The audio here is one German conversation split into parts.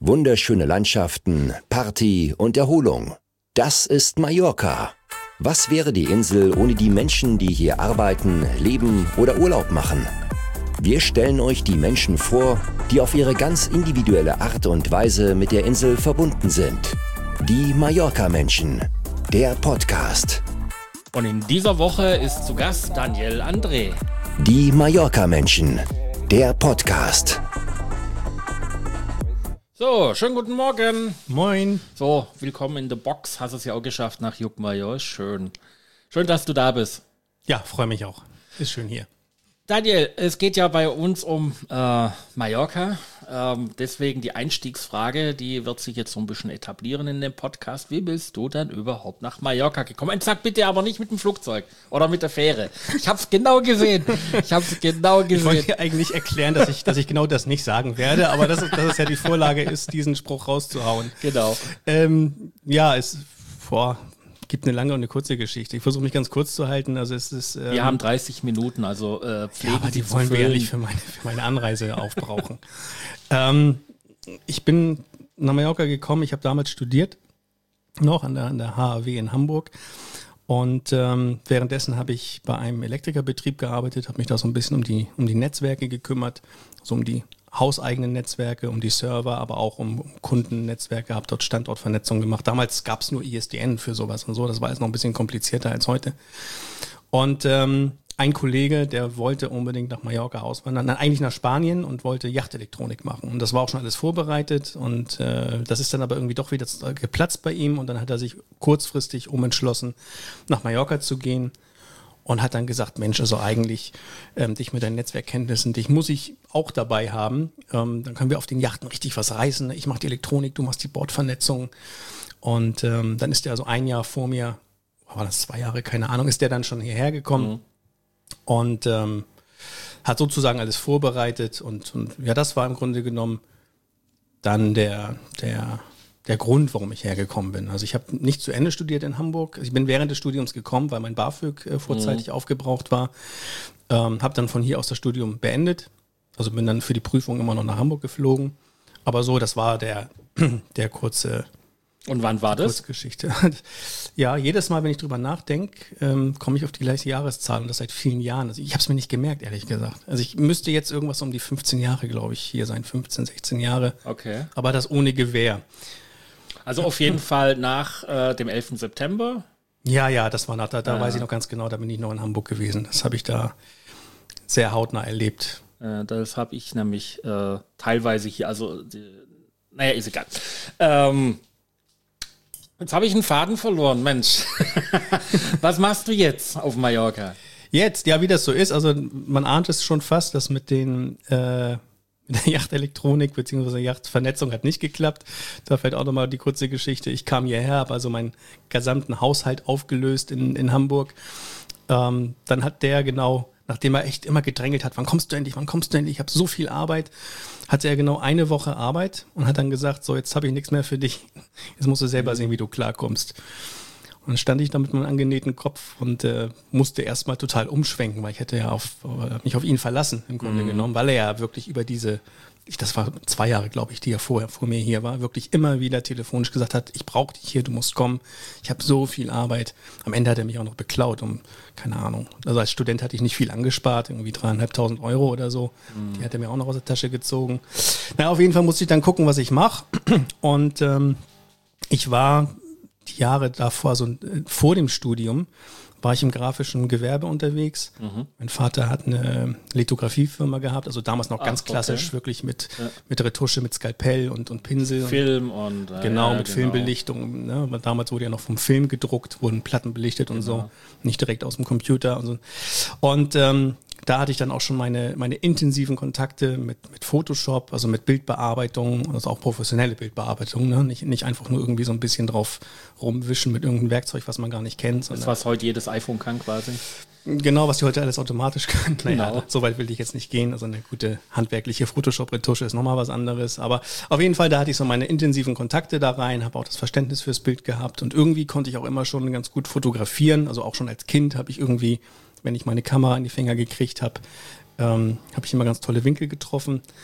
Wunderschöne Landschaften, Party und Erholung. Das ist Mallorca. Was wäre die Insel ohne die Menschen, die hier arbeiten, leben oder Urlaub machen? Wir stellen euch die Menschen vor, die auf ihre ganz individuelle Art und Weise mit der Insel verbunden sind. Die Mallorca-Menschen, der Podcast. Und in dieser Woche ist zu Gast Daniel André. Die Mallorca-Menschen, der Podcast. So, schönen guten Morgen. Moin. So, willkommen in der Box. Hast es ja auch geschafft nach Juckmajor. Schön. Schön, dass du da bist. Ja, freue mich auch. Ist schön hier. Daniel, es geht ja bei uns um Mallorca. Deswegen die Einstiegsfrage, die wird sich jetzt so ein bisschen etablieren in dem Podcast. Wie bist du dann überhaupt nach Mallorca gekommen? Und sag bitte aber nicht mit dem Flugzeug oder mit der Fähre. Ich habe es genau gesehen. Ich wollte dir eigentlich erklären, dass ich genau das nicht sagen werde, aber dass es ja die Vorlage ist, diesen Spruch rauszuhauen. Genau. Gibt eine lange und eine kurze Geschichte. Ich versuche mich ganz kurz zu halten. Also es ist. Wir haben 30 Minuten, also pflegen aber die wollen wir ja nicht für meine Anreise aufbrauchen. Ich bin nach Mallorca gekommen. Ich habe damals studiert, noch an der HAW in Hamburg. Und währenddessen habe ich bei einem Elektrikerbetrieb gearbeitet, habe mich da so ein bisschen um die Netzwerke gekümmert, so um die hauseigenen Netzwerke, um die Server, aber auch um Kundennetzwerke, habe dort Standortvernetzung gemacht. Damals gab es nur ISDN für sowas und so, das war jetzt noch ein bisschen komplizierter als heute. Und ein Kollege, der wollte unbedingt nach Mallorca auswandern, eigentlich nach Spanien und wollte Yachtelektronik machen. Und das war auch schon alles vorbereitet und das ist dann aber irgendwie doch wieder geplatzt bei ihm und dann hat er sich kurzfristig umentschlossen, nach Mallorca zu gehen. Und hat dann gesagt, Mensch, also eigentlich dich mit deinen Netzwerkkenntnissen, dich muss ich auch dabei haben. Dann können wir auf den Yachten richtig was reißen. Ich mache die Elektronik, du machst die Bordvernetzung. Und dann ist der also ein Jahr vor mir, war das 2 Jahre, keine Ahnung, ist der dann schon hierher gekommen und hat sozusagen alles vorbereitet. Und ja, das war im Grunde genommen dann der Grund, warum ich hergekommen bin. Also ich habe nicht zu Ende studiert in Hamburg. Ich bin während des Studiums gekommen, weil mein BAföG vorzeitig aufgebraucht war. Habe dann von hier aus das Studium beendet. Also bin dann für die Prüfung immer noch nach Hamburg geflogen. Aber so, das war der kurze. Und wann war das? Kurzgeschichte. Ja, jedes Mal, wenn ich drüber nachdenke, komme ich auf die gleiche Jahreszahl und das seit vielen Jahren. Also ich habe es mir nicht gemerkt, ehrlich gesagt. Also ich müsste jetzt irgendwas um die 15 Jahre, glaube ich, hier sein. 15, 16 Jahre. Okay. Aber das ohne Gewähr. Also auf jeden Fall nach dem 11. September? Ja, das war da weiß ich noch ganz genau, da bin ich noch in Hamburg gewesen. Das habe ich da sehr hautnah erlebt. Das habe ich nämlich teilweise hier, naja, ist egal. Jetzt habe ich einen Faden verloren, Mensch. Was machst du jetzt auf Mallorca? Jetzt, ja, wie das so ist, also man ahnt es schon fast, dass mit der Yachtelektronik bzw. Yachtvernetzung hat nicht geklappt. Da fällt auch nochmal die kurze Geschichte. Ich kam hierher, habe also meinen gesamten Haushalt aufgelöst in Hamburg. Dann hat der genau, nachdem er echt immer gedrängelt hat, wann kommst du endlich, ich habe so viel Arbeit, hatte er genau 1 Woche Arbeit und hat dann gesagt, so jetzt habe ich nichts mehr für dich, jetzt musst du selber sehen, wie du klarkommst. Und dann stand ich da mit meinem angenähten Kopf und musste erstmal total umschwenken, weil ich hätte ja mich auf ihn verlassen im Grunde genommen, weil er ja wirklich über das war 2 Jahre, glaube ich, die er vor mir hier war, wirklich immer wieder telefonisch gesagt hat, ich brauche dich hier, du musst kommen, ich habe so viel Arbeit. Am Ende hat er mich auch noch beklaut keine Ahnung. Also als Student hatte ich nicht viel angespart, irgendwie 3.500 € oder so. Die hat er mir auch noch aus der Tasche gezogen. Na, auf jeden Fall musste ich dann gucken, was ich mache. Und ich war die Jahre davor, vor dem Studium, war ich im grafischen Gewerbe unterwegs. Mein Vater hat eine Lithografiefirma gehabt, also damals noch ganz klassisch, wirklich mit Retusche, mit Skalpell und Pinsel. Film und Filmbelichtung. Ne? Weil damals wurde ja noch vom Film gedruckt, wurden Platten belichtet und so, nicht direkt aus dem Computer und so. Und da hatte ich dann auch schon meine intensiven Kontakte mit Photoshop, also mit Bildbearbeitung, also auch professionelle Bildbearbeitung, ne? Nicht einfach nur irgendwie so ein bisschen drauf rumwischen mit irgendeinem Werkzeug, was man gar nicht kennt. Das, was heute jedes iPhone kann quasi. Genau, was die heute alles automatisch können. Naja, so weit will ich jetzt nicht gehen. Also eine gute handwerkliche Photoshop-Retusche ist nochmal was anderes. Aber auf jeden Fall, da hatte ich so meine intensiven Kontakte da rein, habe auch das Verständnis fürs Bild gehabt und irgendwie konnte ich auch immer schon ganz gut fotografieren. Also auch schon als Kind habe ich irgendwie, wenn ich meine Kamera in die Finger gekriegt habe, habe ich immer ganz tolle Winkel getroffen.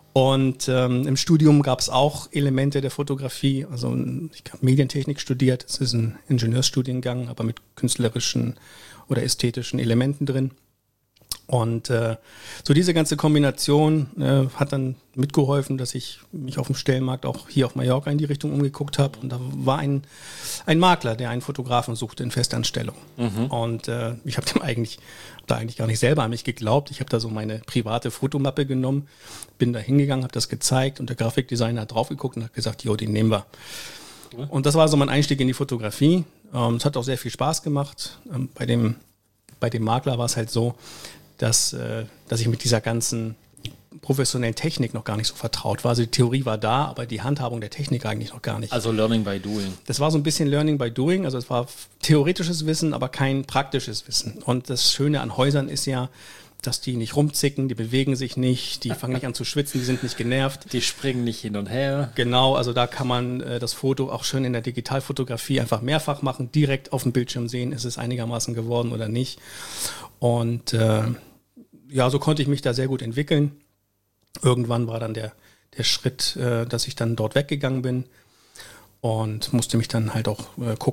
Und im Studium gab es auch Elemente der Fotografie. Also ich habe Medientechnik studiert. Es ist ein Ingenieursstudiengang, aber mit künstlerischen oder ästhetischen Elementen drin. Und so diese ganze Kombination hat dann mitgeholfen, dass ich mich auf dem Stellenmarkt auch hier auf Mallorca in die Richtung umgeguckt habe. Und da war ein Makler, der einen Fotografen suchte in Festanstellung. Und ich habe da eigentlich gar nicht selber an mich geglaubt. Ich habe da so meine private Fotomappe genommen, bin da hingegangen, habe das gezeigt und der Grafikdesigner hat drauf geguckt und hat gesagt, jo, den nehmen wir. Und das war so mein Einstieg in die Fotografie. Es hat auch sehr viel Spaß gemacht. Bei dem Makler war es halt so, dass ich mit dieser ganzen professionellen Technik noch gar nicht so vertraut war. Also die Theorie war da, aber die Handhabung der Technik eigentlich noch gar nicht. Also Learning by Doing. Das war so ein bisschen Learning by Doing. Also es war theoretisches Wissen, aber kein praktisches Wissen. Und das Schöne an Häusern ist ja, dass die nicht rumzicken, die bewegen sich nicht, die fangen nicht an zu schwitzen, die sind nicht genervt. Die springen nicht hin und her. Genau, also da kann man das Foto auch schön in der Digitalfotografie einfach mehrfach machen, direkt auf dem Bildschirm sehen, ist es einigermaßen geworden oder nicht. Und so konnte ich mich da sehr gut entwickeln. Irgendwann war dann der Schritt, dass ich dann dort weggegangen bin und musste mich dann halt auch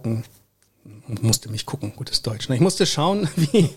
gutes Deutsch. Ich musste schauen,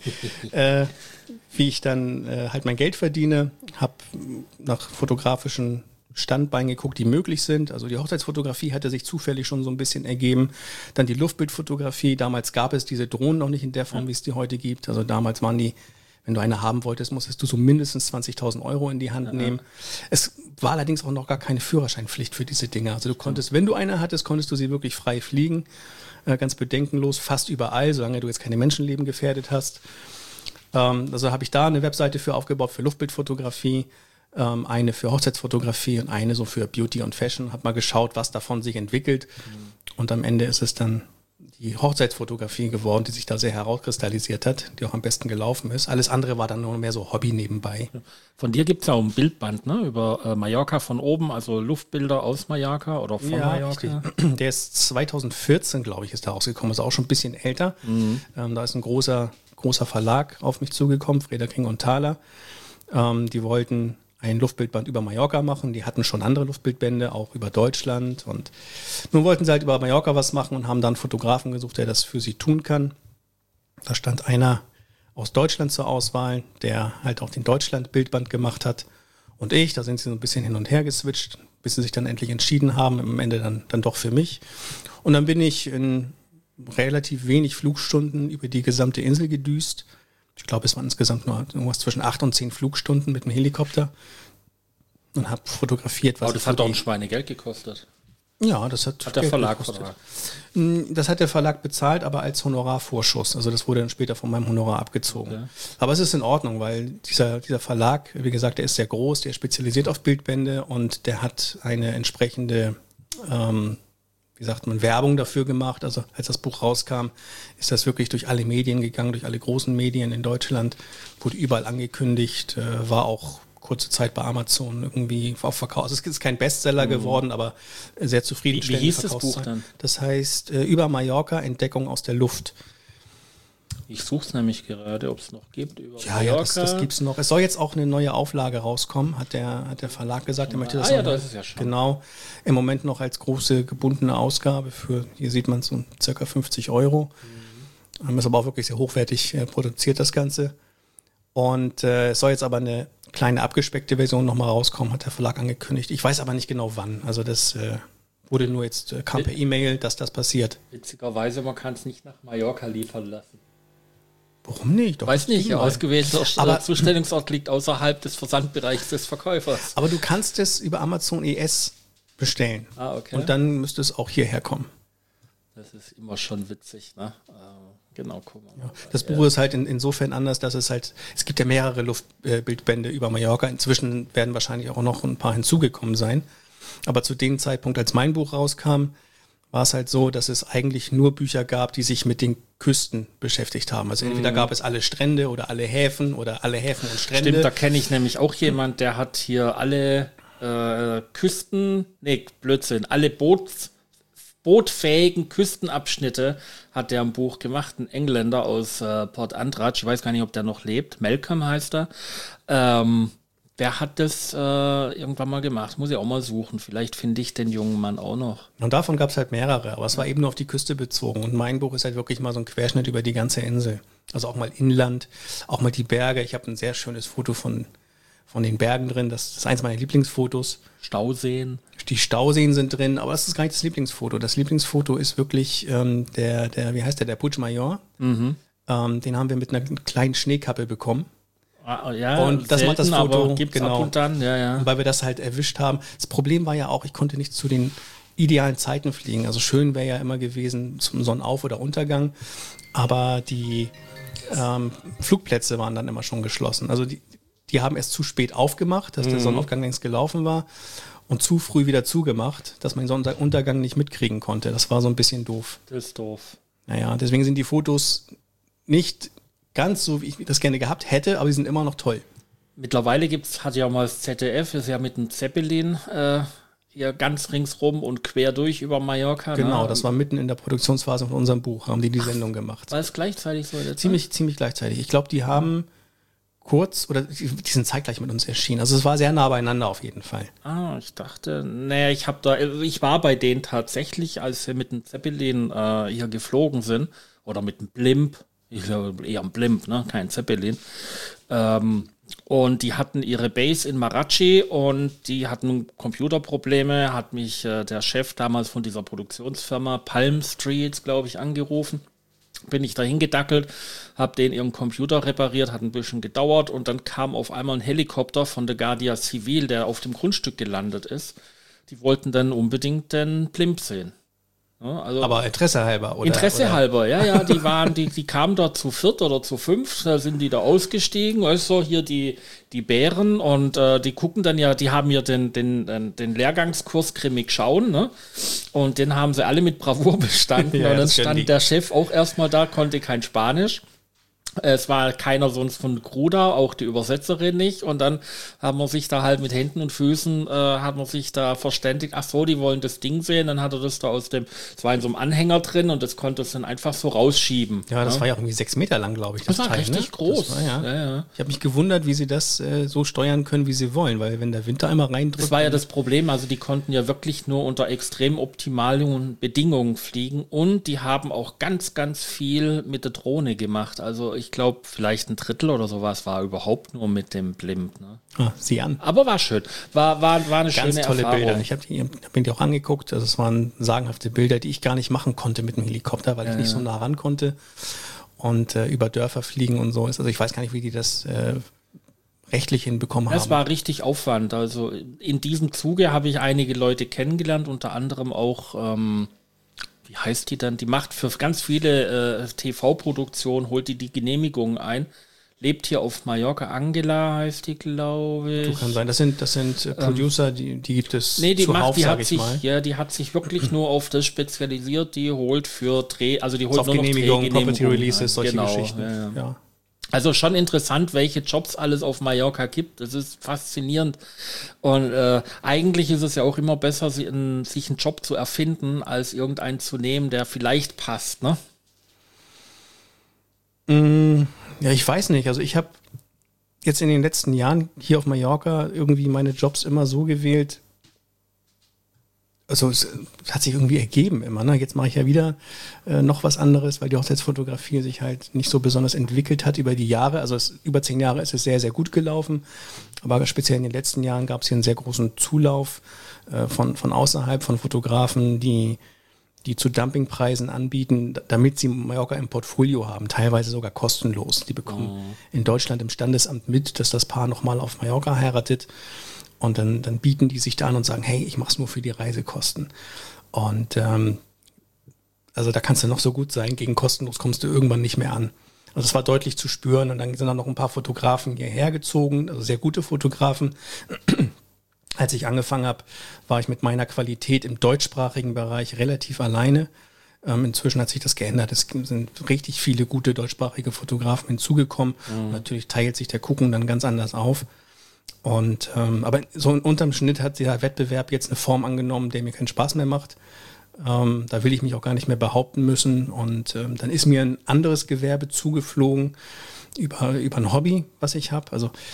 wie ich dann halt mein Geld verdiene, habe nach fotografischen Standbeinen geguckt, die möglich sind. Also die Hochzeitsfotografie hatte sich zufällig schon so ein bisschen ergeben. Dann die Luftbildfotografie. Damals gab es diese Drohnen noch nicht in der Form, wie es die heute gibt. Also damals waren die, wenn du eine haben wolltest, musstest du so mindestens 20.000 Euro in die Hand nehmen. Es war allerdings auch noch gar keine Führerscheinpflicht für diese Dinge. Also du konntest, wenn du eine hattest, konntest du sie wirklich frei fliegen. Ganz bedenkenlos, fast überall, solange du jetzt keine Menschenleben gefährdet hast. Also habe ich da eine Webseite für aufgebaut für Luftbildfotografie, eine für Hochzeitsfotografie und eine so für Beauty und Fashion. Habe mal geschaut, was davon sich entwickelt. Und am Ende ist es dann die Hochzeitsfotografie geworden, die sich da sehr herauskristallisiert hat, die auch am besten gelaufen ist. Alles andere war dann nur mehr so Hobby nebenbei. Von dir gibt es ja auch ein Bildband, ne? Über Mallorca von oben, also Luftbilder aus Mallorca oder von Mallorca. Richtig. Der ist 2014, glaube ich, ist da rausgekommen. Ist auch schon ein bisschen älter. Da ist ein großer Verlag auf mich zugekommen, Frederking und Thaler. Die wollten ein Luftbildband über Mallorca machen. Die hatten schon andere Luftbildbände, auch über Deutschland. Und nun wollten sie halt über Mallorca was machen und haben dann einen Fotografen gesucht, der das für sie tun kann. Da stand einer aus Deutschland zur Auswahl, der halt auch den Deutschland-Bildband gemacht hat. Und ich, da sind sie so ein bisschen hin und her geswitcht, bis sie sich dann endlich entschieden haben, am Ende dann doch für mich. Und dann bin ich in relativ wenig Flugstunden über die gesamte Insel gedüst. Ich glaube, es waren insgesamt nur irgendwas zwischen 8 und 10 Flugstunden mit dem Helikopter und habe fotografiert. Aber das hat doch ein Schweinegeld gekostet. Ja, das hat der Verlag bezahlt. Das hat der Verlag bezahlt, aber als Honorarvorschuss. Also das wurde dann später von meinem Honorar abgezogen. Okay. Aber es ist in Ordnung, weil dieser Verlag, wie gesagt, der ist sehr groß, der ist spezialisiert auf Bildbände und der hat eine entsprechende Werbung dafür gemacht. Also als das Buch rauskam, ist das wirklich durch alle Medien gegangen, durch alle großen Medien in Deutschland, wurde überall angekündigt, war auch kurze Zeit bei Amazon irgendwie auf Verkauf. Also es ist kein Bestseller geworden, aber sehr zufriedenstellend. Wie hieß das Buch dann? Das heißt über Mallorca, Entdeckung aus der Luft. Ich suche es nämlich gerade, ob es noch gibt. Über Ja, das gibt es noch. Es soll jetzt auch eine neue Auflage rauskommen, hat der Verlag gesagt. Er möchte das das ist ja schon. Genau, im Moment noch als große gebundene Ausgabe für, hier sieht man es, so circa 50 Euro. Ist aber auch wirklich sehr hochwertig produziert, das Ganze. Und es soll jetzt aber eine kleine abgespeckte Version nochmal rauskommen, hat der Verlag angekündigt. Ich weiß aber nicht genau wann. Also das wurde nur jetzt, kam per E-Mail, dass das passiert. Witzigerweise, man kann es nicht nach Mallorca liefern lassen. Warum nicht? Doch, weiß nicht, ausgewählter Zustellungsort liegt außerhalb des Versandbereichs des Verkäufers. Aber du kannst es über Amazon ES bestellen. Okay. Und dann müsste es auch hierher kommen. Das ist immer schon witzig, ne? Genau, guck mal. Ja, das Buch ist halt insofern anders, dass es gibt ja mehrere Luftbildbände über Mallorca. Inzwischen werden wahrscheinlich auch noch ein paar hinzugekommen sein. Aber zu dem Zeitpunkt, als mein Buch rauskam, war es halt so, dass es eigentlich nur Bücher gab, die sich mit den Küsten beschäftigt haben. Also entweder gab es alle Strände oder alle Häfen und Strände. Stimmt, da kenne ich nämlich auch jemand, der hat hier alle alle bootfähigen Küstenabschnitte hat der im Buch gemacht. Ein Engländer aus Port Andratx, ich weiß gar nicht, ob der noch lebt. Malcolm heißt er. Wer hat das irgendwann mal gemacht? Muss ich auch mal suchen. Vielleicht finde ich den jungen Mann auch noch. Und davon gab es halt mehrere, aber es war eben nur auf die Küste bezogen. Und mein Buch ist halt wirklich mal so ein Querschnitt über die ganze Insel. Also auch mal Inland, auch mal die Berge. Ich habe ein sehr schönes Foto von den Bergen drin. Das ist eins meiner Lieblingsfotos. Stauseen. Die Stauseen sind drin, aber das ist gar nicht das Lieblingsfoto. Das Lieblingsfoto ist wirklich der Puigmayor. Den haben wir mit einer kleinen Schneekappe bekommen. Ja, und das macht das Foto, aber gibt's ab und dann, ja. Und weil wir das halt erwischt haben. Das Problem war ja auch, ich konnte nicht zu den idealen Zeiten fliegen. Also schön wäre ja immer gewesen zum Sonnenauf- oder Untergang, aber die Flugplätze waren dann immer schon geschlossen. Also die haben erst zu spät aufgemacht, dass der Sonnenaufgang längst gelaufen war und zu früh wieder zugemacht, dass man den Sonnenuntergang nicht mitkriegen konnte. Das war so ein bisschen doof. Das ist doof. Naja, deswegen sind die Fotos nicht ganz so, wie ich das gerne gehabt hätte, aber die sind immer noch toll. Mittlerweile hat ja mal das ZDF, ist ja mit dem Zeppelin hier ganz ringsrum und quer durch über Mallorca. Genau, das war mitten in der Produktionsphase von unserem Buch, haben die Sendung gemacht. War es gleichzeitig so? Ziemlich gleichzeitig. Ich glaube, die haben die sind zeitgleich mit uns erschienen. Also es war sehr nah beieinander auf jeden Fall. Ich dachte, ich war bei denen tatsächlich, als wir mit dem Zeppelin hier geflogen sind, oder mit dem Blimp, ich glaube eher ein Blimp, ne? Kein Zeppelin. Und die hatten ihre Base in Marachi und die hatten Computerprobleme, hat mich der Chef damals von dieser Produktionsfirma Palm Street, glaube ich, angerufen. Bin ich dahin gedackelt, habe den ihren Computer repariert, hat ein bisschen gedauert und dann kam auf einmal ein Helikopter von der Guardia Civil, der auf dem Grundstück gelandet ist. Die wollten dann unbedingt den Blimp sehen. Ja, also aber Interesse halber, oder? Interesse halber, ja, die kamen da zu 4 oder zu 5, da sind die da ausgestiegen, also hier die Bären und die gucken dann ja, die haben ja den Lehrgangskurs Grimmig schauen, ne? Und den haben sie alle mit Bravour bestanden und dann stand der Chef auch erstmal da, konnte kein Spanisch. Es war keiner sonst von Gruda, auch die Übersetzerin nicht. Und dann haben wir sich da halt mit Händen und Füßen, hat man sich da verständigt, ach so, die wollen das Ding sehen. Dann hat er das da es war in so einem Anhänger drin und das konnte es dann einfach so rausschieben. Ja, das war ja auch irgendwie 6 Meter lang, glaube ich. Das war Teil, richtig groß. Das war, ja. Ich habe mich gewundert, wie sie das so steuern können, wie sie wollen, weil wenn der Wind da einmal reindrückt. Das war ja das Problem, also die konnten ja wirklich nur unter extrem optimalen Bedingungen fliegen und die haben auch ganz, ganz viel mit der Drohne gemacht. Also ich glaube, vielleicht ein Drittel oder sowas war überhaupt nur mit dem Blimp. Ne? Sieh an. Aber war schön. War eine ganz schöne tolle Erfahrung. Bilder. Ich hab mir die auch angeguckt. Also es waren sagenhafte Bilder, die ich gar nicht machen konnte mit dem Helikopter, weil ich nicht so nah ran konnte und über Dörfer fliegen und so. Also ich weiß gar nicht, wie die das rechtlich hinbekommen haben. Das war richtig Aufwand. Also in diesem Zuge habe ich einige Leute kennengelernt, unter anderem auch wie heißt die dann? Die macht für ganz viele TV-Produktionen, holt die Genehmigungen ein. Lebt hier auf Mallorca. Angela heißt die, glaube ich. Du kann sein. Das sind Producer, die gibt es zuhauf, sage ich mal. Ja, die hat sich wirklich nur auf das spezialisiert. Die holt für die holt nur noch Genehmigungen, Property Releases, solche genau, Geschichten. Ja. Also schon interessant, welche Jobs alles auf Mallorca gibt. Das ist faszinierend. Und eigentlich ist es ja auch immer besser, sich einen Job zu erfinden, als irgendeinen zu nehmen, der vielleicht passt, ne? Ja, ich weiß nicht. Also ich habe jetzt in den letzten Jahren hier auf Mallorca irgendwie meine Jobs immer so gewählt. Also es hat sich irgendwie ergeben immer. Ne? Jetzt mache ich ja wieder noch was anderes, weil die Hochzeitsfotografie sich halt nicht so besonders entwickelt hat über die Jahre. Also über 10 Jahre ist es sehr, sehr gut gelaufen. Aber speziell in den letzten Jahren gab es hier einen sehr großen Zulauf von außerhalb, von Fotografen, die zu Dumpingpreisen anbieten, damit sie Mallorca im Portfolio haben, teilweise sogar kostenlos. Die bekommen in Deutschland im Standesamt mit, dass das Paar nochmal auf Mallorca heiratet. Und dann bieten die sich da an und sagen, hey, ich mach's nur für die Reisekosten. Und also da kannst du noch so gut sein, gegen kostenlos kommst du irgendwann nicht mehr an. Also das war deutlich zu spüren. Und dann sind da noch ein paar Fotografen hierher gezogen, also sehr gute Fotografen. Als ich angefangen habe, war ich mit meiner Qualität im deutschsprachigen Bereich relativ alleine. Inzwischen hat sich das geändert. Es sind richtig viele gute deutschsprachige Fotografen hinzugekommen. Und natürlich teilt sich der Kuchen dann ganz anders auf. Und aber so unterm Schnitt hat der Wettbewerb jetzt eine Form angenommen, der mir keinen Spaß mehr macht. Da will ich mich auch gar nicht mehr behaupten müssen. Und dann ist mir ein anderes Gewerbe zugeflogen über ein Hobby, was ich habe. Also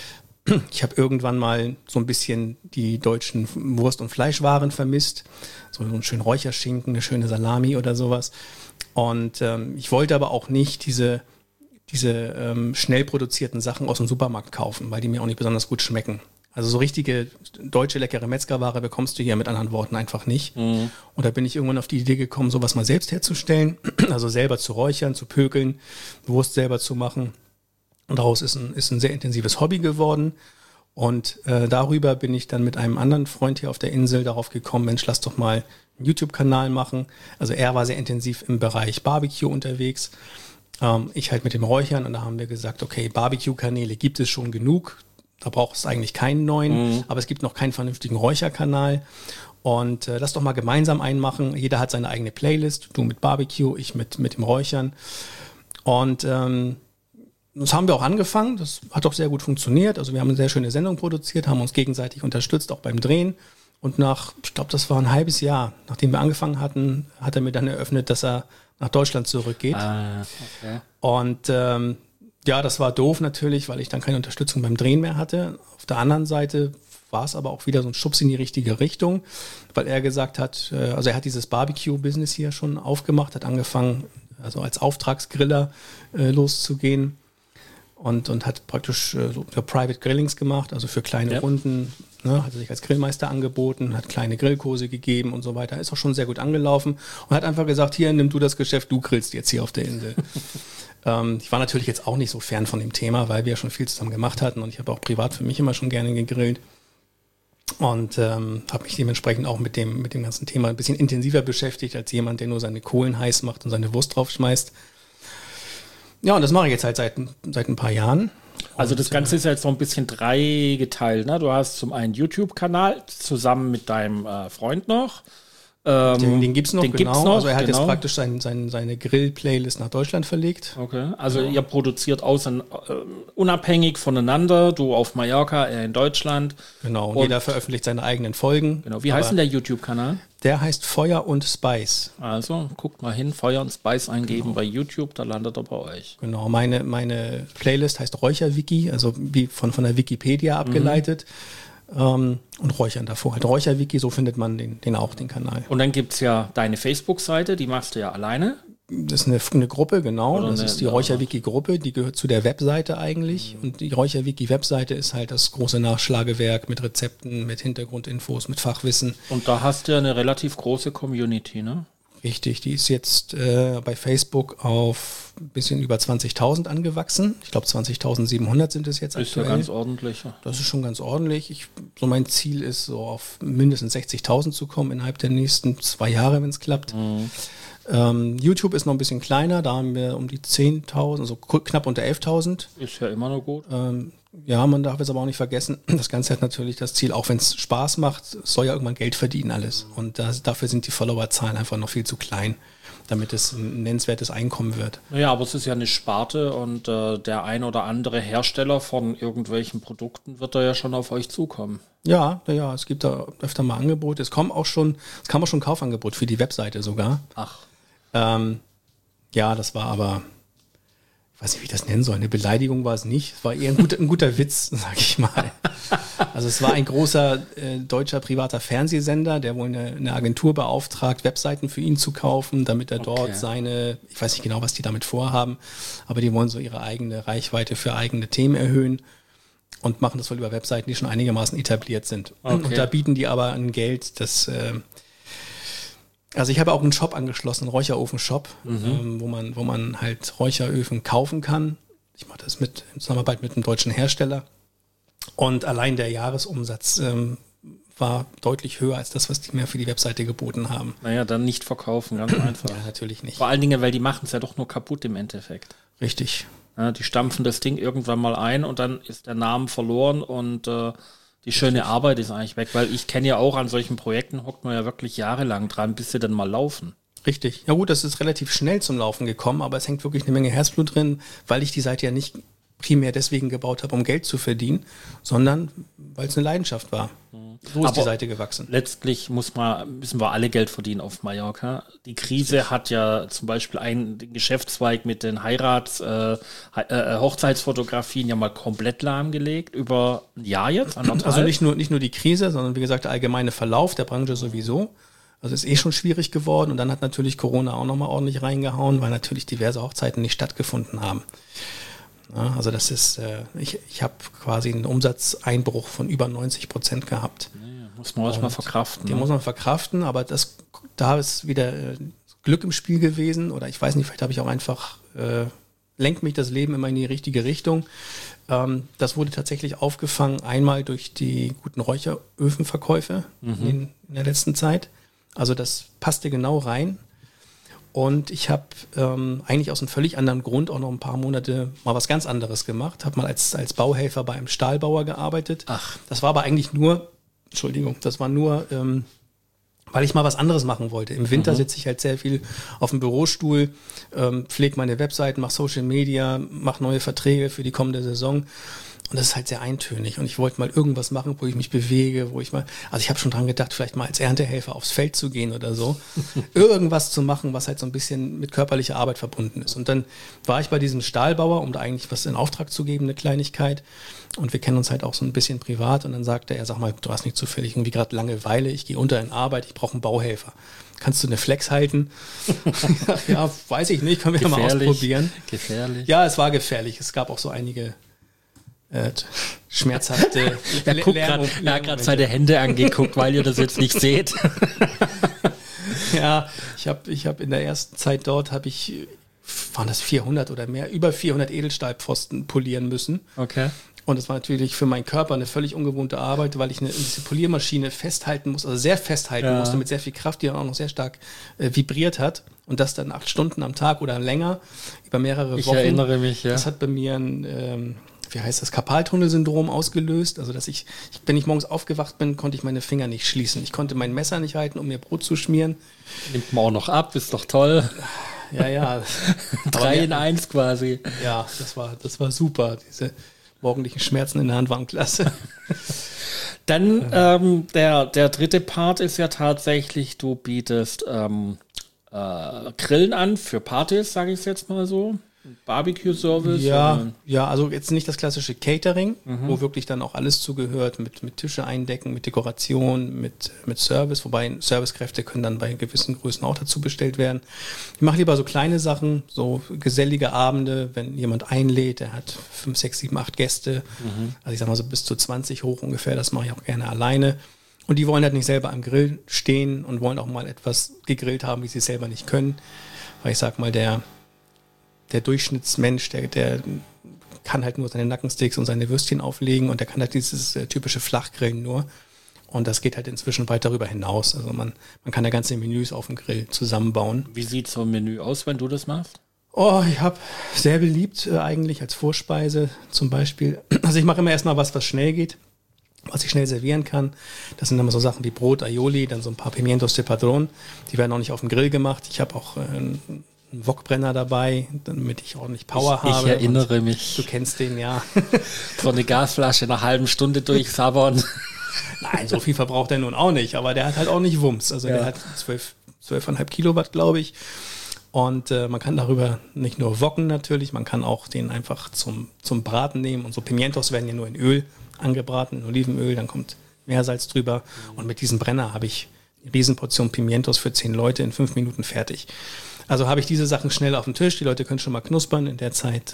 Ich habe irgendwann mal so ein bisschen die deutschen Wurst- und Fleischwaren vermisst. So einen schönen Räucherschinken, eine schöne Salami oder sowas. Und ich wollte aber auch nicht diese schnell produzierten Sachen aus dem Supermarkt kaufen, weil die mir auch nicht besonders gut schmecken. Also so richtige deutsche leckere Metzgerware bekommst du hier mit anderen Worten einfach nicht. Und da bin ich irgendwann auf die Idee gekommen, sowas mal selbst herzustellen, also selber zu räuchern, zu pökeln, Wurst selber zu machen. Und daraus ist ein sehr intensives Hobby geworden. Und darüber bin ich dann mit einem anderen Freund hier auf der Insel darauf gekommen, Mensch, lass doch mal einen YouTube-Kanal machen. Also er war sehr intensiv im Bereich Barbecue unterwegs. Ich halt mit dem Räuchern, und da haben wir gesagt, okay, Barbecue-Kanäle gibt es schon genug. Da braucht es eigentlich keinen neuen, aber es gibt noch keinen vernünftigen Räucherkanal. Und lass doch mal gemeinsam einen machen. Jeder hat seine eigene Playlist. Du mit Barbecue, ich mit dem Räuchern. Und das haben wir auch angefangen. Das hat auch sehr gut funktioniert. Also wir haben eine sehr schöne Sendung produziert, haben uns gegenseitig unterstützt, auch beim Drehen. Und ich glaube, das war ein halbes Jahr, nachdem wir angefangen hatten, hat er mir dann eröffnet, dass er nach Deutschland zurückgeht. Okay. Und ja, das war doof natürlich, weil ich dann keine Unterstützung beim Drehen mehr hatte. Auf der anderen Seite war es aber auch wieder so ein Schubs in die richtige Richtung, weil er gesagt hat, also er hat dieses Barbecue-Business hier schon aufgemacht, hat angefangen, also als Auftragsgriller loszugehen und hat praktisch so Private Grillings gemacht, also für kleine Runden, ne, hat sich als Grillmeister angeboten, hat kleine Grillkurse gegeben und so weiter, ist auch schon sehr gut angelaufen und hat einfach gesagt, hier, nimm du das Geschäft, du grillst jetzt hier auf der Insel. Ich war natürlich jetzt auch nicht so fern von dem Thema, weil wir ja schon viel zusammen gemacht hatten und ich habe auch privat für mich immer schon gerne gegrillt und habe mich dementsprechend auch mit dem ganzen Thema ein bisschen intensiver beschäftigt als jemand, der nur seine Kohlen heiß macht und seine Wurst draufschmeißt. Ja, und das mache ich jetzt halt seit ein paar Jahren. Also das Ganze ist jetzt so ein bisschen dreigeteilt, ne? Du hast zum einen YouTube-Kanal zusammen mit deinem Freund noch. Den gibt's noch, Gibt's noch, also er hat jetzt praktisch seine Grill-Playlist nach Deutschland verlegt. Okay, also ihr produziert unabhängig voneinander, du auf Mallorca, er in Deutschland. Genau, und jeder veröffentlicht seine eigenen Folgen. Genau, wie heißt denn der YouTube-Kanal? Der heißt Feuer und Spice. Also, guckt mal hin, Feuer und Spice eingeben bei YouTube, da landet er bei euch. Genau, meine Playlist heißt Räucherwiki, also wie von der Wikipedia abgeleitet. Und Räuchern davor. Halt Räucherwiki, so findet man den Kanal. Und dann gibt's ja deine Facebook-Seite, die machst du ja alleine. Das ist eine Gruppe, genau. Oder das ist die Räucherwiki-Gruppe, die gehört zu der Webseite eigentlich. Und die Räucherwiki-Webseite ist halt das große Nachschlagewerk mit Rezepten, mit Hintergrundinfos, mit Fachwissen. Und da hast du ja eine relativ große Community, ne? Richtig, die ist jetzt bei Facebook auf ein bisschen über 20.000 angewachsen. Ich glaube 20.700 sind es jetzt aktuell. Ist ja ganz ordentlich. Ja. Das ist schon ganz ordentlich. Mein Ziel ist, so auf mindestens 60.000 zu kommen innerhalb der nächsten 2 Jahre, wenn es klappt. YouTube ist noch ein bisschen kleiner, da haben wir um die 10.000, also knapp unter 11.000. Ist ja immer noch gut. Ja, man darf es aber auch nicht vergessen, das Ganze hat natürlich das Ziel, auch wenn es Spaß macht, soll ja irgendwann Geld verdienen alles. Und dafür sind die Followerzahlen einfach noch viel zu klein, damit es ein nennenswertes Einkommen wird. Naja, aber es ist ja eine Sparte und der ein oder andere Hersteller von irgendwelchen Produkten wird da ja schon auf euch zukommen. Ja, es gibt da öfter mal Angebote. Es kam auch schon ein Kaufangebot für die Webseite sogar. Ach. Ja, das war aber, ich weiß nicht, wie ich das nennen soll. Eine Beleidigung war es nicht. Es war eher ein guter Witz, sag ich mal. Also es war ein großer deutscher privater Fernsehsender, der wohl eine Agentur beauftragt, Webseiten für ihn zu kaufen, damit er dort ich weiß nicht genau, was die damit vorhaben, aber die wollen so ihre eigene Reichweite für eigene Themen erhöhen und machen das wohl über Webseiten, die schon einigermaßen etabliert sind. Okay. Und da bieten die aber ein Geld, das also ich habe auch einen Shop angeschlossen, einen Räucherofen-Shop, wo man halt Räucheröfen kaufen kann. Ich mache das in Zusammenarbeit mit einem deutschen Hersteller. Und allein der Jahresumsatz war deutlich höher als das, was die mir für die Webseite geboten haben. Naja, dann nicht verkaufen, ganz einfach. Ja, natürlich nicht. Vor allen Dingen, weil die machen es ja doch nur kaputt im Endeffekt. Richtig. Ja, die stampfen das Ding irgendwann mal ein und dann ist der Name verloren und die schöne Arbeit ist eigentlich weg, weil ich kenne ja auch, an solchen Projekten hockt man ja wirklich jahrelang dran, bis sie dann mal laufen. Richtig. Ja gut, das ist relativ schnell zum Laufen gekommen, aber es hängt wirklich eine Menge Herzblut drin, weil ich die Seite ja nicht primär deswegen gebaut habe, um Geld zu verdienen, sondern weil es eine Leidenschaft war. So ist die Seite gewachsen. Letztlich müssen wir alle Geld verdienen auf Mallorca. Die Krise hat ja zum Beispiel den Geschäftszweig mit den Hochzeitsfotografien ja mal komplett lahmgelegt, über ein Jahr jetzt, anderthalb. Also nicht nur die Krise, sondern wie gesagt der allgemeine Verlauf der Branche sowieso. Also ist schon schwierig geworden und dann hat natürlich Corona auch nochmal ordentlich reingehauen, weil natürlich diverse Hochzeiten nicht stattgefunden haben. Ja, also das ist, ich habe quasi einen Umsatzeinbruch von über 90% gehabt. Ja, muss man erstmal verkraften. Den muss man verkraften, aber da ist wieder Glück im Spiel gewesen oder ich weiß nicht, vielleicht habe ich auch einfach, lenkt mich das Leben immer in die richtige Richtung. Das wurde tatsächlich aufgefangen, einmal durch die guten Räucheröfenverkäufe in der letzten Zeit. Also das passte genau rein. Und ich habe eigentlich aus einem völlig anderen Grund auch noch ein paar Monate mal was ganz anderes gemacht. Habe mal als Bauhelfer bei einem Stahlbauer gearbeitet. Ach. Das war aber eigentlich nur, weil ich mal was anderes machen wollte. Im Winter sitze ich halt sehr viel auf dem Bürostuhl, pflege meine Webseiten, mache Social Media, mache neue Verträge für die kommende Saison. Und das ist halt sehr eintönig. Und ich wollte mal irgendwas machen, wo ich mich bewege, also ich habe schon dran gedacht, vielleicht mal als Erntehelfer aufs Feld zu gehen oder so. Irgendwas zu machen, was halt so ein bisschen mit körperlicher Arbeit verbunden ist. Und dann war ich bei diesem Stahlbauer, um da eigentlich was in Auftrag zu geben, eine Kleinigkeit. Und wir kennen uns halt auch so ein bisschen privat. Und dann sagte er, sag mal, du hast nicht zufällig irgendwie gerade Langeweile, ich gehe unter in Arbeit, ich brauche einen Bauhelfer. Kannst du eine Flex halten? Ja, weiß ich nicht, können wir ja mal ausprobieren. Gefährlich. Ja, es war gefährlich. Es gab auch so einige schmerzhafte Er hat gerade seine Hände angeguckt, weil ihr das jetzt nicht seht. Ja, ich hab in der ersten Zeit dort, waren das 400 oder mehr, über 400 Edelstahlpfosten polieren müssen. Okay. Und das war natürlich für meinen Körper eine völlig ungewohnte Arbeit, weil ich diese Poliermaschine festhalten muss, also sehr festhalten musste, mit sehr viel Kraft, die dann auch noch sehr stark vibriert hat. Und das dann 8 Stunden am Tag oder länger, über mehrere Wochen. Ich erinnere mich, ja. Das hat bei mir ein Karpaltunnelsyndrom ausgelöst. Also, wenn ich morgens aufgewacht bin, konnte ich meine Finger nicht schließen. Ich konnte mein Messer nicht halten, um mir Brot zu schmieren. Nimmt man auch noch ab, ist doch toll. Ja. 3 in 1 quasi. Ja, das war super. Diese morgendlichen Schmerzen in der Hand waren klasse. Dann der dritte Part ist ja tatsächlich, du bietest Grillen an für Partys, sage ich es jetzt mal so. Barbecue-Service? Ja, also jetzt nicht das klassische Catering, wo wirklich dann auch alles zugehört, mit Tische eindecken, mit Dekoration, mit Service, wobei Servicekräfte können dann bei gewissen Größen auch dazu bestellt werden. Ich mache lieber so kleine Sachen, so gesellige Abende, wenn jemand einlädt, der hat 5, 6, 7, 8 Gäste, also ich sag mal so bis zu 20 hoch ungefähr, das mache ich auch gerne alleine. Und die wollen halt nicht selber am Grill stehen und wollen auch mal etwas gegrillt haben, wie sie es selber nicht können, weil ich sag mal, der Durchschnittsmensch, der kann halt nur seine Nackensticks und seine Würstchen auflegen und der kann halt dieses typische Flachgrillen nur. Und das geht halt inzwischen weit darüber hinaus. Also man kann da ganze Menüs auf dem Grill zusammenbauen. Wie sieht so ein Menü aus, wenn du das machst? Oh, ich habe sehr beliebt eigentlich als Vorspeise zum Beispiel. Also ich mache immer erstmal was schnell geht, was ich schnell servieren kann. Das sind immer so Sachen wie Brot, Aioli, dann so ein paar Pimientos de Padrón. Die werden auch nicht auf dem Grill gemacht. Ich habe auch einen Wokbrenner dabei, damit ich ordentlich Power habe. Ich erinnere mich. Du kennst den, ja. So eine Gasflasche in einer halben Stunde durchsabbern. Nein, so viel verbraucht er nun auch nicht, aber der hat halt auch nicht Wumms. Also der hat 12,5 Kilowatt, glaube ich. Und man kann darüber nicht nur woken natürlich, man kann auch den einfach zum Braten nehmen. Und so Pimientos werden ja nur in Öl angebraten, in Olivenöl, dann kommt Meersalz drüber. Und mit diesem Brenner habe ich eine Riesenportion Pimientos für 10 Leute in 5 Minuten fertig. Also habe ich diese Sachen schnell auf dem Tisch, die Leute können schon mal knuspern. In der Zeit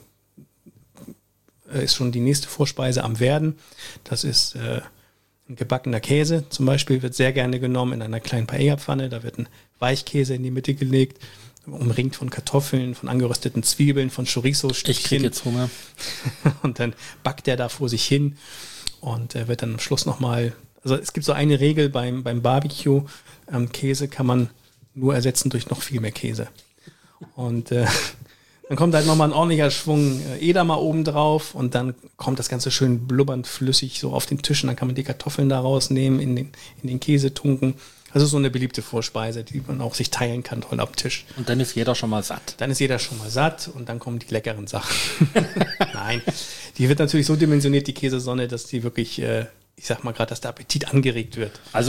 ist schon die nächste Vorspeise am Werden. Das ist ein gebackener Käse zum Beispiel, wird sehr gerne genommen in einer kleinen Paella-Pfanne. Da wird ein Weichkäse in die Mitte gelegt, umringt von Kartoffeln, von angerösteten Zwiebeln, von Chorizo-Stückchen. Ich kriege jetzt Hunger. Und dann backt der da vor sich hin und er wird dann am Schluss nochmal, also es gibt so eine Regel beim Barbecue, Käse kann man nur ersetzen durch noch viel mehr Käse. Und Dann kommt halt nochmal ein ordentlicher Schwung Edamer oben drauf und dann kommt das Ganze schön blubbernd flüssig so auf den Tisch und dann kann man die Kartoffeln da rausnehmen, in den Käse tunken. Also so eine beliebte Vorspeise, die man auch sich teilen kann, toll am Tisch. Und dann ist jeder schon mal satt. Dann ist jeder schon mal satt und dann kommen die leckeren Sachen. Nein, die wird natürlich so dimensioniert, die Käsesonne, dass die wirklich, ich sag mal gerade, dass der Appetit angeregt wird. Also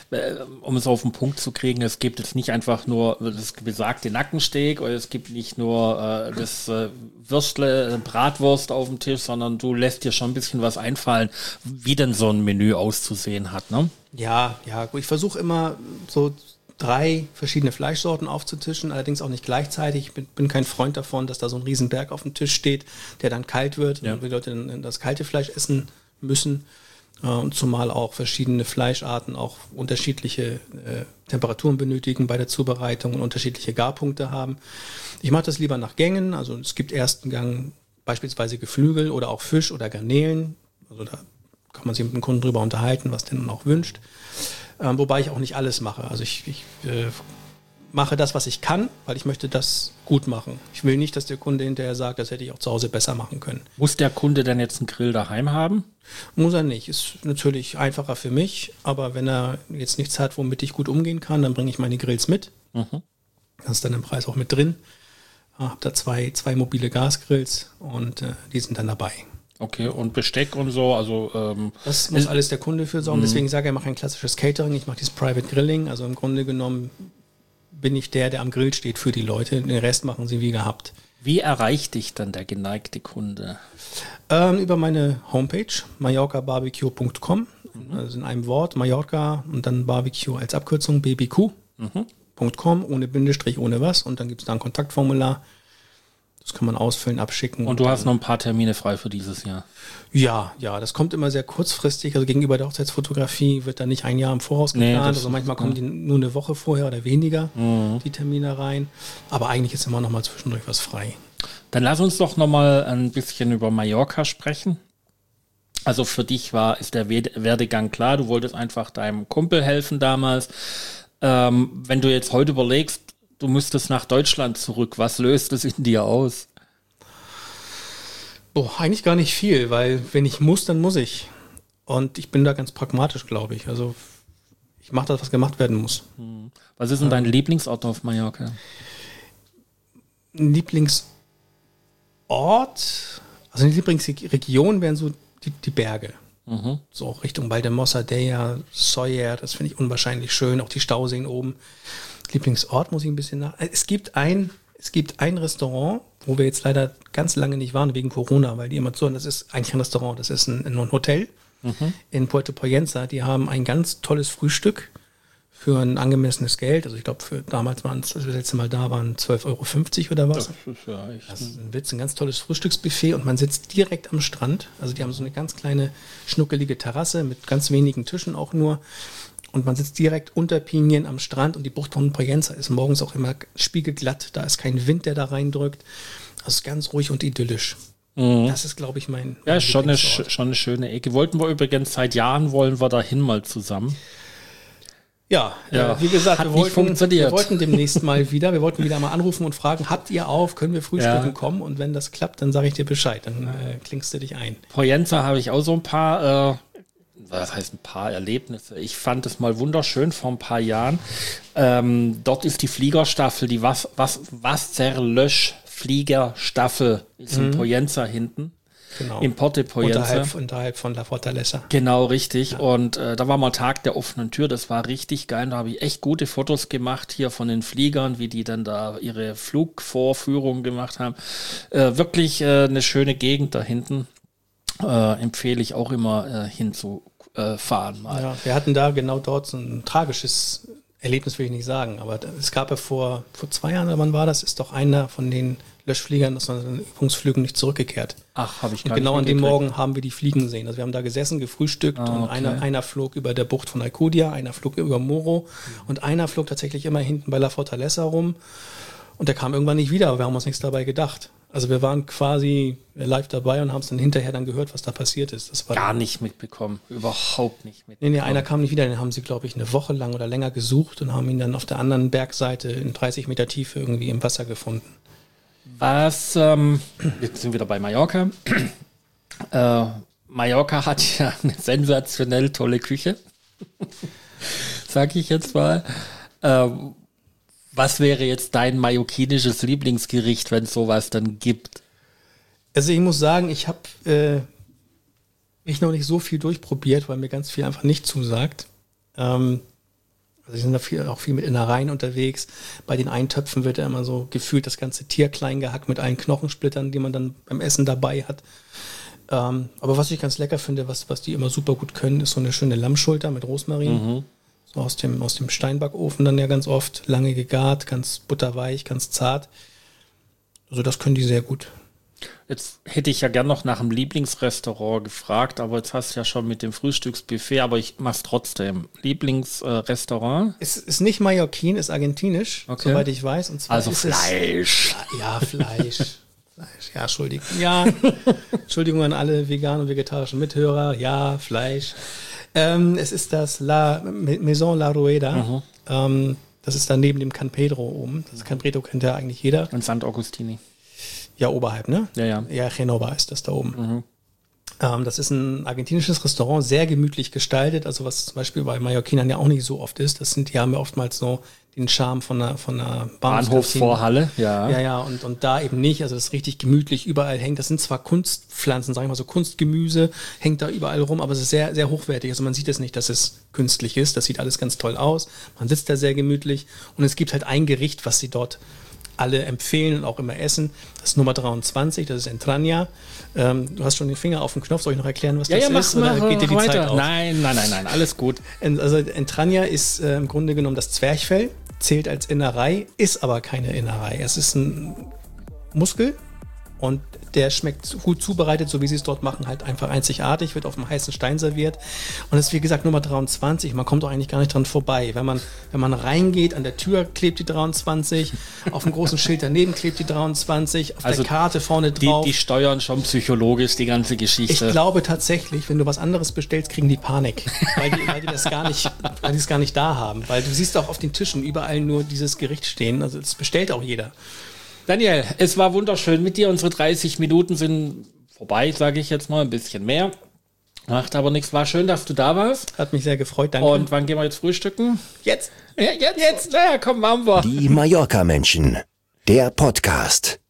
um es auf den Punkt zu kriegen, es gibt jetzt nicht einfach nur das besagte Nackensteak oder es gibt nicht nur das Würstle, Bratwurst auf dem Tisch, sondern du lässt dir schon ein bisschen was einfallen, wie denn so ein Menü auszusehen hat, ne? Ja, gut. Ich versuche immer so 3 verschiedene Fleischsorten aufzutischen, allerdings auch nicht gleichzeitig. Ich bin kein Freund davon, dass da so ein Riesenberg auf dem Tisch steht, der dann kalt wird und die Leute dann das kalte Fleisch essen müssen. Und zumal auch verschiedene Fleischarten auch unterschiedliche Temperaturen benötigen bei der Zubereitung und unterschiedliche Garpunkte haben. Ich mache das lieber nach Gängen. Also es gibt ersten Gang beispielsweise Geflügel oder auch Fisch oder Garnelen. Also da kann man sich mit dem Kunden drüber unterhalten, was der nun auch wünscht. Wobei ich auch nicht alles mache. Also ich mache das, was ich kann, weil ich möchte das gut machen. Ich will nicht, dass der Kunde hinterher sagt, das hätte ich auch zu Hause besser machen können. Muss der Kunde denn jetzt einen Grill daheim haben? Muss er nicht. Ist natürlich einfacher für mich, aber wenn er jetzt nichts hat, womit ich gut umgehen kann, dann bringe ich meine Grills mit. Das ist dann im Preis auch mit drin. Ich habe da zwei mobile Gasgrills und die sind dann dabei. Okay, und Besteck und so, also das muss alles der Kunde für sorgen. Deswegen sage ich, ich mache ein klassisches Catering, ich mache dieses Private Grilling. Also im Grunde genommen bin ich der am Grill steht für die Leute. Den Rest machen sie wie gehabt. Wie erreicht dich dann der geneigte Kunde? Über meine Homepage, mallorcabarbecue.com. Also in einem Wort, Mallorca und dann Barbecue als Abkürzung, bbq.com, ohne Bindestrich, ohne was. Und dann gibt es da ein Kontaktformular. Das kann man ausfüllen, abschicken. Und du hast noch ein paar Termine frei für dieses Jahr? Ja, das kommt immer sehr kurzfristig. Also gegenüber der Hochzeitsfotografie wird da nicht ein Jahr im Voraus geplant. Also manchmal kommen die nur eine Woche vorher oder weniger, die Termine rein. Aber eigentlich ist immer noch mal zwischendurch was frei. Dann lass uns doch noch mal ein bisschen über Mallorca sprechen. Also für dich ist der Werdegang klar. Du wolltest einfach deinem Kumpel helfen damals. Wenn du jetzt heute überlegst, du müsstest nach Deutschland zurück. Was löst es in dir aus? Eigentlich gar nicht viel, weil wenn ich muss, dann muss ich. Und ich bin da ganz pragmatisch, glaube ich. Also ich mache das, was gemacht werden muss. Was ist denn dein Lieblingsort auf Mallorca? Lieblingsort? Also die Lieblingsregion wären so die Berge. So Richtung Valdemossa, Deja, Sóller, das finde ich unwahrscheinlich schön. Auch die Stauseen oben. Lieblingsort muss ich ein bisschen Es gibt ein Restaurant, wo wir jetzt leider ganz lange nicht waren wegen Corona, weil die immer so, das ist eigentlich ein Restaurant, das ist ein Hotel in Puerto Poyensa. Die haben ein ganz tolles Frühstück für ein angemessenes Geld. Also ich glaube, für damals waren es, als wir das letzte Mal da waren, 12,50 € oder was. Das ist ja echt. Das ist ein Witz, ein ganz tolles Frühstücksbuffet und man sitzt direkt am Strand. Also die haben so eine ganz kleine, schnuckelige Terrasse mit ganz wenigen Tischen auch nur. Und man sitzt direkt unter Pinien am Strand und die Bucht von Poyensa ist morgens auch immer spiegelglatt. Da ist kein Wind, der da reindrückt. Also ist ganz ruhig und idyllisch. Das ist, glaube ich, mein schon eine schöne Ecke. Wollten wir übrigens seit Jahren, dahin mal zusammen. Ja, wie gesagt, wir funktioniert. wollten demnächst mal wieder. Wir wollten wieder mal anrufen und fragen, habt ihr auf, können wir frühstücken kommen? Und wenn das klappt, dann sage ich dir Bescheid. Dann klingst du dich ein. Poyensa habe ich auch so ein paar... was heißt ein paar Erlebnisse? Ich fand es mal wunderschön vor ein paar Jahren. Dort ist die Fliegerstaffel, die Wasserlöschfliegerstaffel ist in Poyensa hinten. Genau. Im Porte Poyensa. Unterhalb von La Fortaleza. Genau, richtig. Ja. Und da war mal Tag der offenen Tür. Das war richtig geil. Da habe ich echt gute Fotos gemacht hier von den Fliegern, wie die dann da ihre Flugvorführungen gemacht haben. Wirklich eine schöne Gegend da hinten. Empfehle ich auch immer hinzufahren mal. Ja, wir hatten da genau dort so ein tragisches Erlebnis, will ich nicht sagen, aber es gab ja vor 2 Jahren, oder wann war das, ist doch einer von den Löschfliegern aus den Übungsflügen nicht zurückgekehrt. Ach, habe ich gar nicht. Genau an dem Morgen haben wir die fliegen sehen. Also wir haben da gesessen, gefrühstückt und einer flog über der Bucht von Alcudia, einer flog über Moro und einer flog tatsächlich immer hinten bei La Fortaleza rum und der kam irgendwann nicht wieder, aber wir haben uns nichts dabei gedacht. Also wir waren quasi live dabei und haben es dann hinterher dann gehört, was da passiert ist. Das war gar nicht mitbekommen, überhaupt nicht mitbekommen. Nee, einer kam nicht wieder, den haben sie, glaube ich, eine Woche lang oder länger gesucht und haben ihn dann auf der anderen Bergseite in 30 Meter Tiefe irgendwie im Wasser gefunden. jetzt sind wir wieder bei Mallorca. Mallorca hat ja eine sensationell tolle Küche, sag ich jetzt mal. Was wäre jetzt dein mallorquinisches Lieblingsgericht, wenn es sowas dann gibt? Also ich muss sagen, ich habe mich noch nicht so viel durchprobiert, weil mir ganz viel einfach nicht zusagt. Also ich bin da auch viel mit Innereien unterwegs. Bei den Eintöpfen wird ja immer so gefühlt das ganze Tier klein gehackt mit allen Knochensplittern, die man dann beim Essen dabei hat. Aber was ich ganz lecker finde, was die immer super gut können, ist so eine schöne Lammschulter mit Rosmarin. Mhm. So aus dem Steinbackofen dann ja ganz oft, lange gegart, ganz butterweich, ganz zart. Also das können die sehr gut. Jetzt hätte ich ja gern noch nach einem Lieblingsrestaurant gefragt, aber jetzt hast du ja schon mit dem Frühstücksbuffet, aber ich mach's trotzdem. Lieblingsrestaurant? Es ist nicht Mallorquin, ist argentinisch, soweit ich weiß. Und zwar also ist Fleisch. Fleisch. Ja, Entschuldigung. Ja, Entschuldigung an alle veganen und vegetarischen Mithörer. Ja, Fleisch. Es ist das Maison La Rueda. Mhm. Das ist da neben dem Can Pedro oben. Das Can Pedro kennt ja eigentlich jeder. Und Sant Agustini. Ja, oberhalb, ne? Ja. Ja, Genova ist das da oben. Mhm. Das ist ein argentinisches Restaurant, sehr gemütlich gestaltet. Also was zum Beispiel bei Mallorquinern ja auch nicht so oft ist. Die haben ja oftmals so den Charme von einer Bahnhofsvorhalle, ja. Ja, und da eben nicht. Also das ist richtig gemütlich, überall hängt. Das sind zwar Kunstpflanzen, sag ich mal so Kunstgemüse, hängt da überall rum, aber es ist sehr, sehr hochwertig. Also man sieht es nicht, dass es künstlich ist. Das sieht alles ganz toll aus. Man sitzt da sehr gemütlich und es gibt halt ein Gericht, was sie dort alle empfehlen und auch immer essen. Das ist Nummer 23, das ist Entraña. Du hast schon den Finger auf den Knopf, soll ich noch erklären, was das ist? Oder geht dir die Zeit aus? Nein, alles gut. Also Entraña ist im Grunde genommen das Zwerchfell, zählt als Innerei, ist aber keine Innerei. Es ist ein Muskel und der schmeckt gut zubereitet, so wie sie es dort machen, halt einfach einzigartig, wird auf einem heißen Stein serviert. Und das ist wie gesagt Nummer 23, man kommt doch eigentlich gar nicht dran vorbei. Wenn man reingeht, an der Tür klebt die 23, auf dem großen Schild daneben klebt die 23, auf der Karte vorne drauf. Die steuern schon psychologisch die ganze Geschichte. Ich glaube tatsächlich, wenn du was anderes bestellst, kriegen die Panik, weil die es gar nicht da haben. Weil du siehst auch auf den Tischen überall nur dieses Gericht stehen, also das bestellt auch jeder. Daniel, es war wunderschön mit dir. Unsere 30 Minuten sind vorbei, sage ich jetzt mal, ein bisschen mehr. Macht aber nichts. War schön, dass du da warst. Hat mich sehr gefreut, danke. Und wann gehen wir jetzt frühstücken? Jetzt. Ja, jetzt. Na ja, komm, machen wir. Die Mallorca-Menschen. Der Podcast.